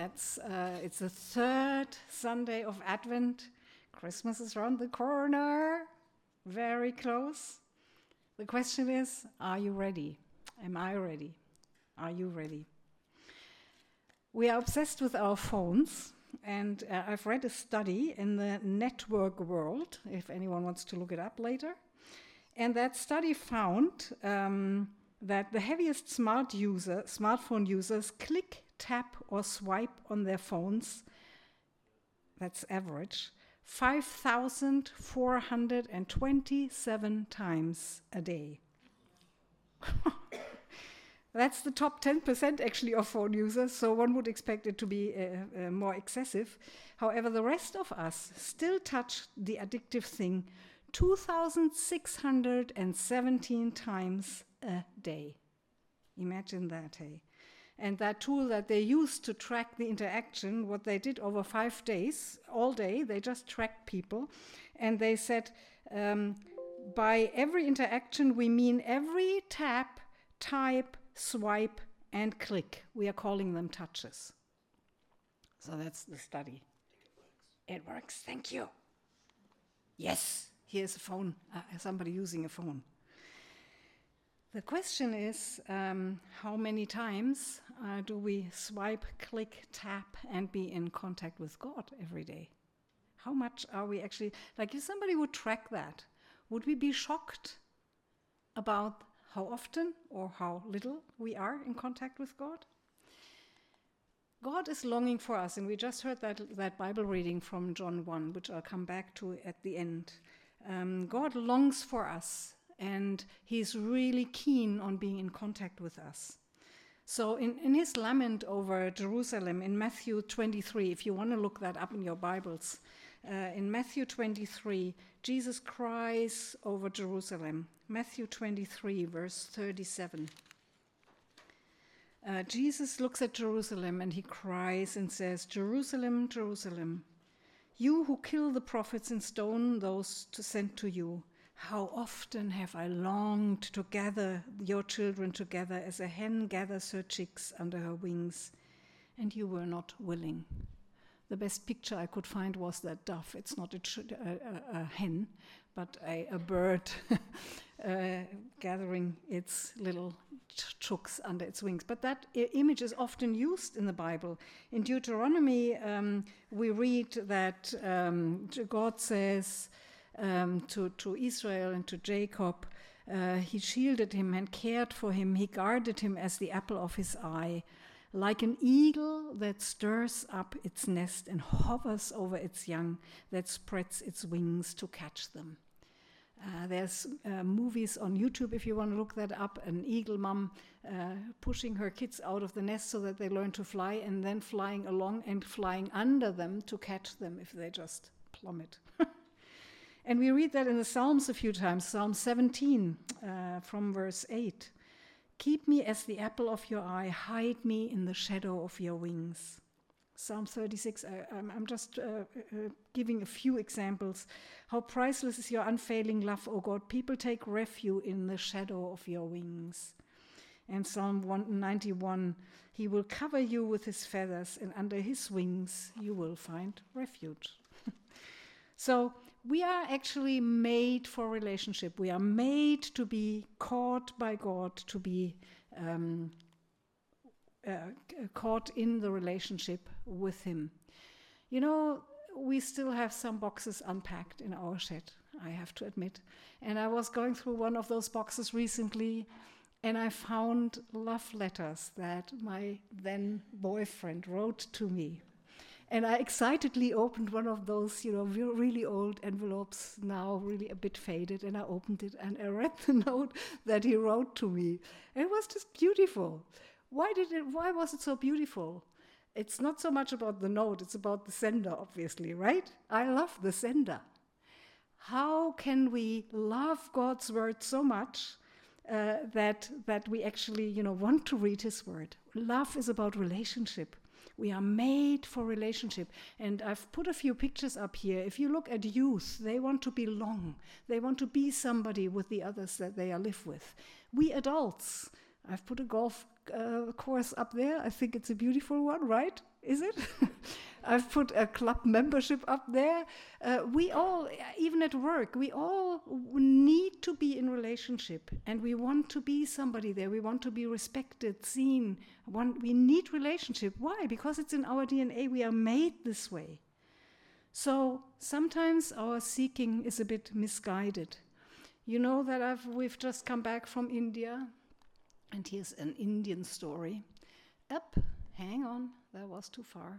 It's the third Sunday of Advent. Christmas is around the corner, very close. The question is, are you ready? Am I ready? Are you ready? We are obsessed with our phones, and I've read a study in the Network World, if anyone wants to look it up later. And that study found that the heaviest smartphone users click, tap, or swipe on their phones, that's average, 5,427 times a day. That's the top 10% actually of phone users, so one would expect it to be more excessive. However, the rest of us still touch the addictive thing 2,617 times a day. Imagine that, hey? And that tool that they used to track the interaction, what they did over 5 days, all day, they just tracked people. And they said, by every interaction, we mean every tap, type, swipe, and click. We are calling them touches. So that's the study. It works. Thank you. Yes, here's a phone. Somebody using a phone. The question is, how many times do we swipe, click, tap, and be in contact with God every day? How much are we actually, like if somebody would track that, would we be shocked about how often or how little we are in contact with God? God is longing for us, and we just heard that Bible reading from John 1, which I'll come back to at the end. God longs for us, and he's really keen on being in contact with us. So in his lament over Jerusalem in Matthew 23, if you want to look that up in your Bibles, in Matthew 23, Jesus cries over Jerusalem. Matthew 23, verse 37. Jesus looks at Jerusalem and he cries and says, "Jerusalem, Jerusalem, you who kill the prophets and stone those sent to you, how often have I longed to gather your children together as a hen gathers her chicks under her wings, and you were not willing." The best picture I could find was that dove. It's not a hen, but a bird gathering its little chooks under its wings. But that image is often used in the Bible. In Deuteronomy, we read that God says to Israel and to Jacob, he shielded him and cared for him. He guarded him as the apple of his eye. Like an eagle that stirs up its nest and hovers over its young, that spreads its wings to catch them. There's movies on YouTube, if you want to look that up, an eagle mom pushing her kids out of the nest so that they learn to fly, and then flying along and flying under them to catch them if they just plummet. And we read that in the Psalms a few times, Psalm 17 from verse 8. "Keep me as the apple of your eye, hide me in the shadow of your wings." Psalm 36, I'm just giving a few examples. "How priceless is your unfailing love, O God. People take refuge in the shadow of your wings." And Psalm 191, "He will cover you with his feathers, and under his wings you will find refuge." So we are actually made for relationship. We are made to be caught by God, to be caught in the relationship with him. You know, we still have some boxes unpacked in our shed, I have to admit. And I was going through one of those boxes recently, and I found love letters that my then boyfriend wrote to me. And I excitedly opened one of those, really old envelopes, now really a bit faded, and I opened it and I read the note that he wrote to me. And it was just beautiful. Why was it so beautiful? It's not so much about the note, it's about the sender, obviously, right? I love the sender. How can we love God's word so much that we actually, want to read his word? Love is about relationship. We are made for relationship. And I've put a few pictures up here. If you look at youth, they want to belong. They want to be somebody with the others that they live with. We adults, I've put a golf course up there. I think it's a beautiful one, right? is it? I've put a club membership up there. We all, even at work, we all need to be in relationship, and we want to be somebody there. We want to be respected, seen. We need relationship. Why? Because it's in our DNA. We are made this way. So sometimes our seeking is a bit misguided. You know that we've just come back from India, and here's an Indian story. Hang on, that was too far.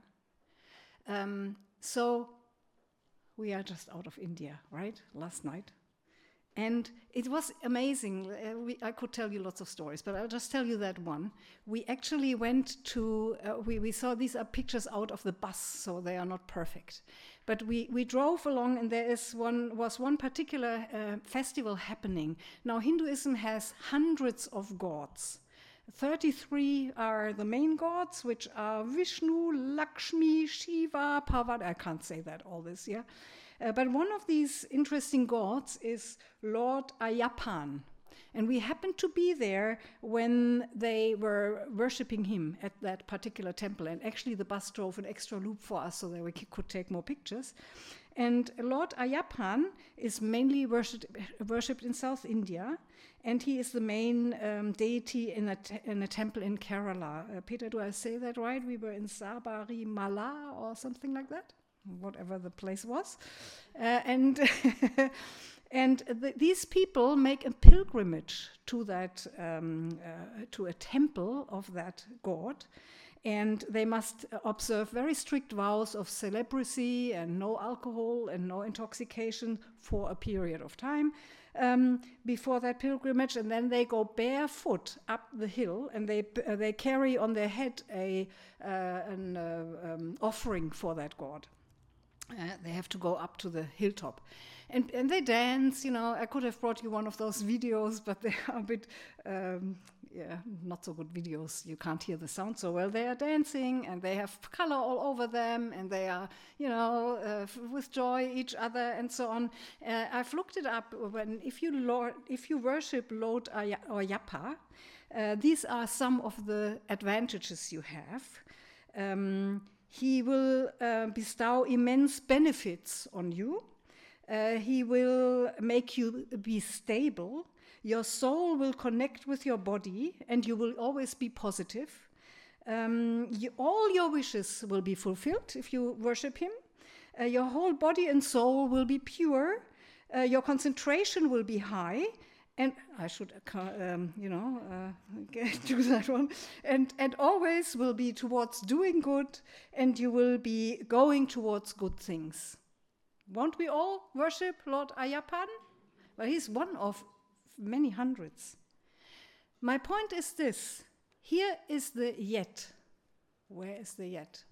So we are just out of India, right? Last night. And it was amazing. I could tell you lots of stories, but I'll just tell you that one. We actually went to, we saw, these are pictures out of the bus, so they are not perfect. But we drove along, and there was one particular festival happening. Now, Hinduism has hundreds of gods. 33 are the main gods, which are Vishnu, Lakshmi, Shiva, Parvati. I can't say that, all this, yeah? But one of these interesting gods is Lord Ayyappan. And we happened to be there when they were worshipping him at that particular temple. And actually the bus drove an extra loop for us so that we could take more pictures. And Lord Ayyappan is mainly worshipped in South India. And he is the main deity in a temple in Kerala. Peter, do I say that right? We were in Sabarimala or something like that, whatever the place was. And these people make a pilgrimage to that, to a temple of that god. And they must observe very strict vows of celibacy and no alcohol and no intoxication for a period of time before that pilgrimage. And then they go barefoot up the hill, and they carry on their head an offering for that god. They have to go up to the hilltop. And they dance, you know. I could have brought you one of those videos, but they are a bit, not so good videos. You can't hear the sound so well. They are dancing, and they have color all over them, and they are, with joy each other, and so on. I've looked it up. If you worship Lord Ayyappa, these are some of the advantages you have. He will bestow immense benefits on you. He will make you be stable. Your soul will connect with your body, and you will always be positive. All your wishes will be fulfilled if you worship him. Your whole body and soul will be pure. Your concentration will be high. And I should, do that one. And always will be towards doing good, and you will be going towards good things. Won't we all worship Lord Ayyappan? Well, he's one of many hundreds. My point is this. Here is the yet. Where is the yet?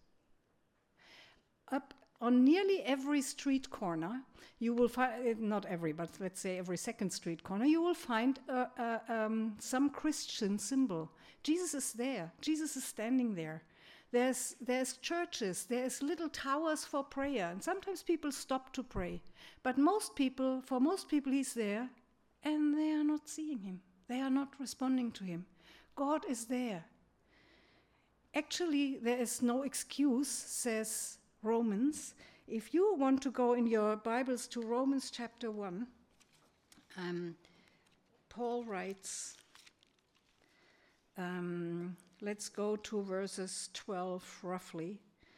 Up on nearly every street corner, you will find, not every, but let's say every second street corner, you will find some Christian symbol. Jesus is there. Jesus is standing there. There's churches, there's little towers for prayer, and sometimes people stop to pray. But for most people, he's there, and they are not seeing him. They are not responding to him. God is there. Actually, there is no excuse, says Romans. If you want to go in your Bibles to Romans chapter 1, Paul writes, let's go to verses 12 roughly.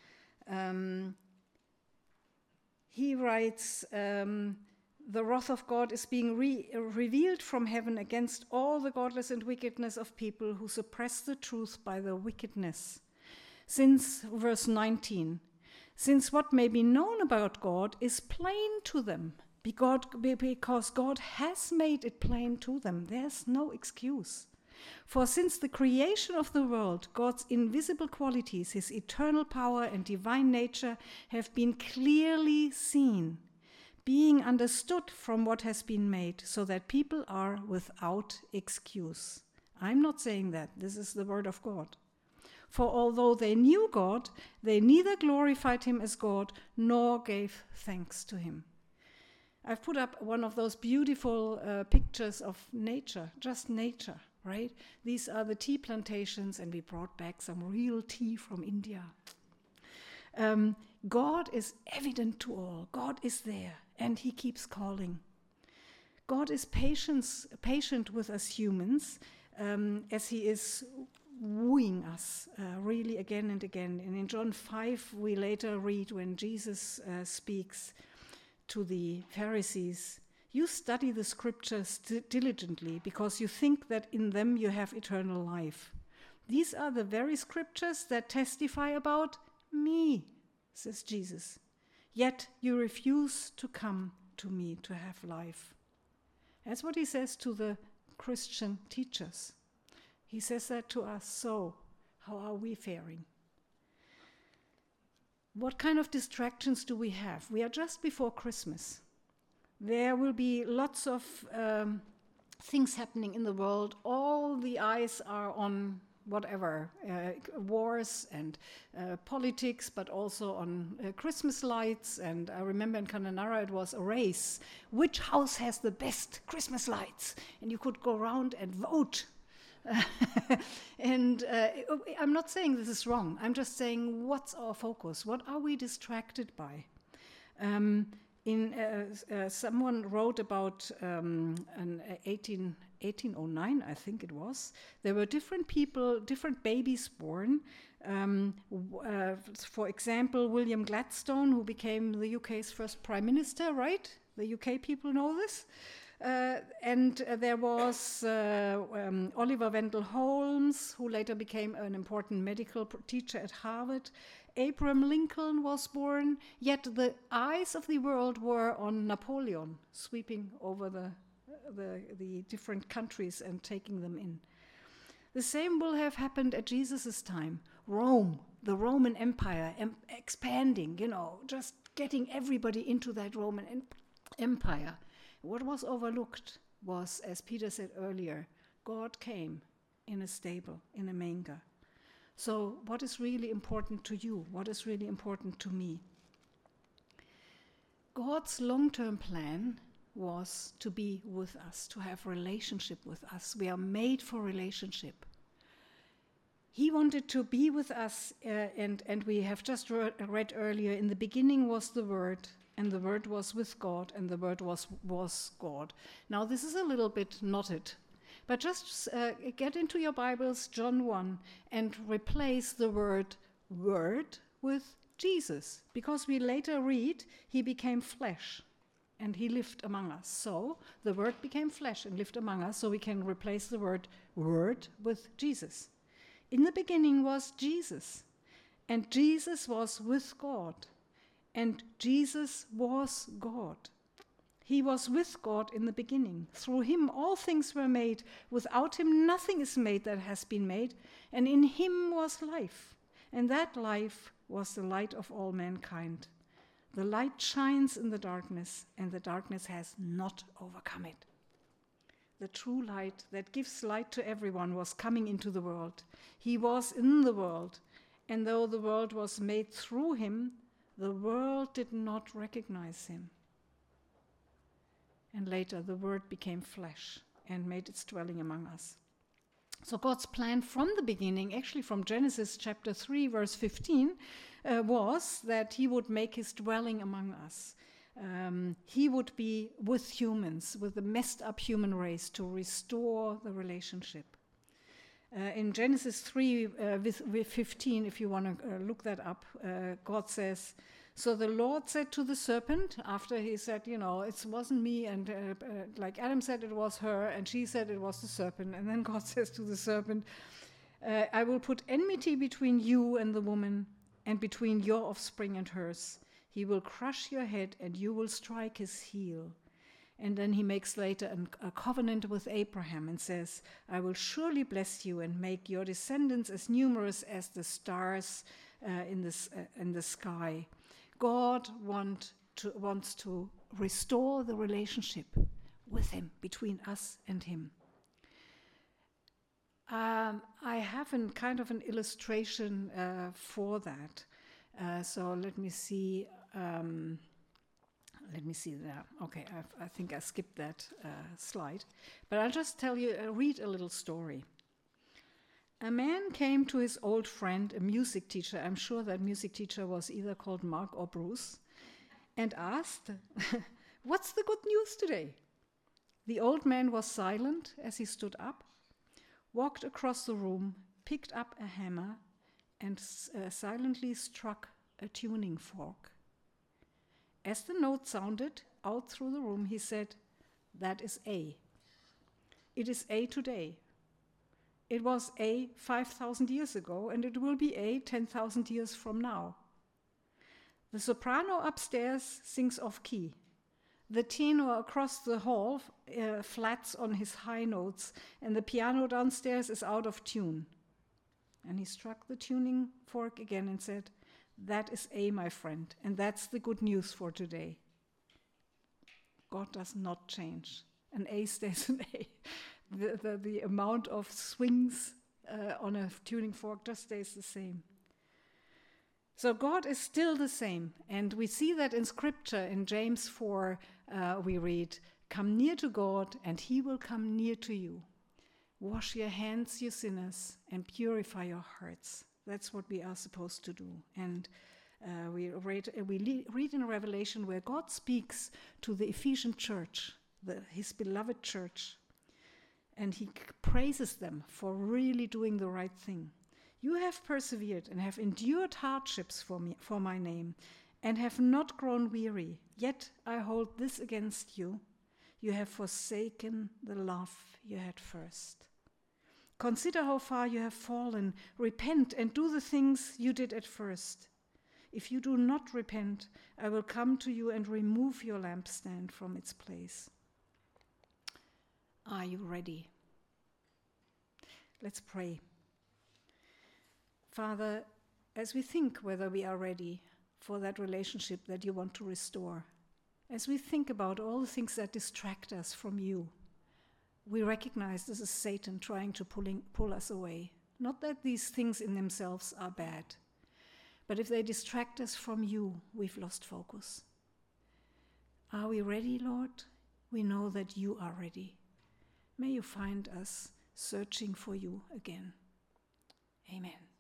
He writes, the wrath of God is being revealed from heaven against all the godless and wickedness of people who suppress the truth by their wickedness. Verse 19, since what may be known about God is plain to them, because God has made it plain to them. There's no excuse. For since the creation of the world, God's invisible qualities, his eternal power and divine nature, have been clearly seen, being understood from what has been made, so that people are without excuse. I'm not saying that. This is the word of God. For although they knew God, they neither glorified him as God nor gave thanks to him. I've put up one of those beautiful pictures of nature, just nature, right? These are the tea plantations, and we brought back some real tea from India. God is evident to all. God is there, and he keeps calling. God is patient with us humans, as he is wooing us really again and again. And in John 5, we later read when Jesus speaks to the Pharisees, "You study the scriptures diligently because you think that in them you have eternal life. These are the very scriptures that testify about me," says Jesus. "Yet you refuse to come to me to have life." That's what he says to the Christian teachers. He says that to us. So, how are we faring? What kind of distractions do we have? We are just before Christmas. There will be lots of things happening in the world. All the eyes are on whatever, wars and politics, but also on Christmas lights. And I remember in Cananara it was a race. Which house has the best Christmas lights? And you could go around and vote. And I'm not saying this is wrong. I'm just saying, what's our focus? What are we distracted by? Someone wrote about an 1809, I think it was. There were different people, different babies born. For example, William Gladstone, who became the UK's first prime minister, right? The UK people know this. And there was Oliver Wendell Holmes, who later became an important medical teacher at Harvard. Abraham Lincoln was born, yet the eyes of the world were on Napoleon, sweeping over the different countries and taking them in. The same will have happened at Jesus' time. Rome, the Roman Empire, expanding, just getting everybody into that Roman Empire. What was overlooked was, as Peter said earlier, God came in a stable, in a manger. So what is really important to you? What is really important to me? God's long-term plan was to be with us, to have relationship with us. We are made for relationship. He wanted to be with us, and we have just read earlier, in the beginning was the Word, and the Word was with God, and the Word was God. Now this is a little bit knotted, but just get into your Bibles, John 1, and replace the word Word with Jesus, because we later read, he became flesh, and he lived among us. So the Word became flesh and lived among us, so we can replace the word Word with Jesus. In the beginning was Jesus, and Jesus was with God. And Jesus was God. He was with God in the beginning. Through him all things were made. Without him nothing is made that has been made. And in him was life. And that life was the light of all mankind. The light shines in the darkness, and the darkness has not overcome it. The true light that gives light to everyone was coming into the world. He was in the world. And though the world was made through him, the world did not recognize him. And later the Word became flesh and made its dwelling among us. So God's plan from the beginning, actually from Genesis chapter 3, verse 15, was that he would make his dwelling among us. He would be with humans, with the messed up human race, to restore the relationship. In Genesis 3 with 15, if you want to look that up, God says, "So the Lord said to the serpent," after he said, it wasn't me, and like Adam said it was her, and she said it was the serpent. And then God says to the serpent, "I will put enmity between you and the woman, and between your offspring and hers. He will crush your head, and you will strike his heel." And then he makes later a covenant with Abraham and says, "I will surely bless you and make your descendants as numerous as the stars in the sky." God wants to restore the relationship with him, between us and him. I have kind of an illustration for that. So let me see. Let me see there. Okay, I think I skipped that slide. But I'll just read a little story. A man came to his old friend, a music teacher, I'm sure that music teacher was either called Mark or Bruce, and asked, "What's the good news today?" The old man was silent as he stood up, walked across the room, picked up a hammer, and silently struck a tuning fork. As the note sounded out through the room, he said, "That is A. It is A today. It was A 5,000 years ago, and it will be A 10,000 years from now." The soprano upstairs sings off key. The tenor across the hall flats on his high notes, and the piano downstairs is out of tune. And he struck the tuning fork again and said, "That is A, my friend, and that's the good news for today." God does not change. An A stays an A. The amount of swings on a tuning fork just stays the same. So God is still the same, and we see that in Scripture. In James 4, we read, "Come near to God, and he will come near to you. Wash your hands, you sinners, and purify your hearts." That's what we are supposed to do. And we read in Revelation where God speaks to the Ephesian church, his beloved church, and he praises them for really doing the right thing. "You have persevered and have endured hardships for my name, and have not grown weary. Yet I hold this against you: you have forsaken the love you had first. Consider how far you have fallen. Repent and do the things you did at first. If you do not repent, I will come to you and remove your lampstand from its place." Are you ready? Let's pray. Father, as we think whether we are ready for that relationship that you want to restore, as we think about all the things that distract us from you, we recognize this is Satan trying to pull us away. Not that these things in themselves are bad, but if they distract us from you, we've lost focus. Are we ready, Lord? We know that you are ready. May you find us searching for you again. Amen.